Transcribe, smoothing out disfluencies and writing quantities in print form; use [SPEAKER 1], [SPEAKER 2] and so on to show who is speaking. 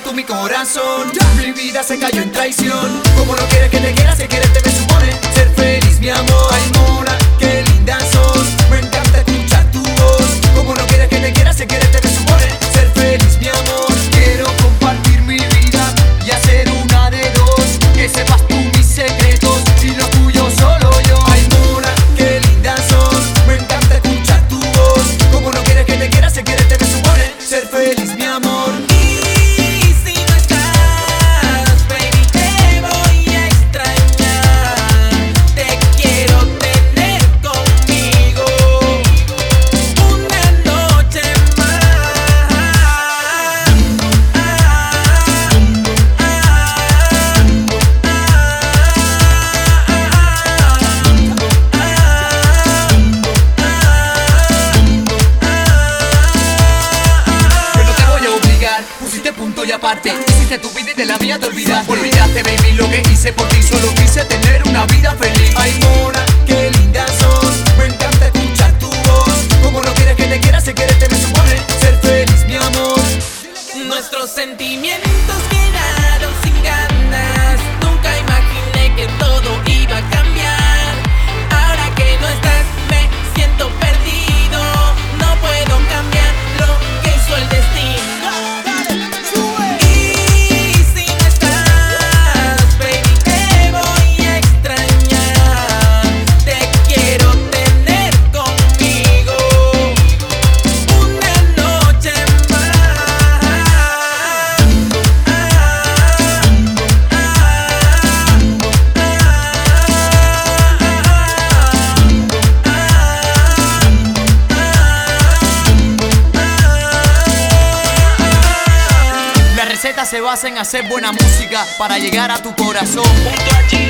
[SPEAKER 1] tú mi corazón. Mi vida se cayó en traición. Como no quieres que te quiera, si quieres te me supone ser feliz, mi amor. Ay, mona, qué linda sos. Me encanta escuchar tu voz. Como no quieres que te quiera, si quieres te me supone ser feliz, mi amor. Quiero compartir mi vida y hacer una de dos. Que sepas tú mis secretos y lo tuyo solo yo. Ay, mona, qué linda sos. Me encanta escuchar tu voz. Como no quieres que te quiera, si quieres te me supone ser feliz, mi amor. Punto y aparte, hiciste tu vida y de la mía te olvidaste. Olvidaste, baby, lo que hice por ti. Solo quise tener una vida feliz. Ay, mona, qué linda sos. Me encanta escuchar tu voz. Como no quieres que te quiera, si quieres te me supone ser feliz, mi amor.
[SPEAKER 2] Nuestros sentimientos quedaron sin ganas. Nunca imaginé que todo iba a cambiar. Ahora que no estás me siento perdido. No puedo cambiar lo que hizo el destino.
[SPEAKER 1] Se basa en hacer buena música para llegar a tu corazón.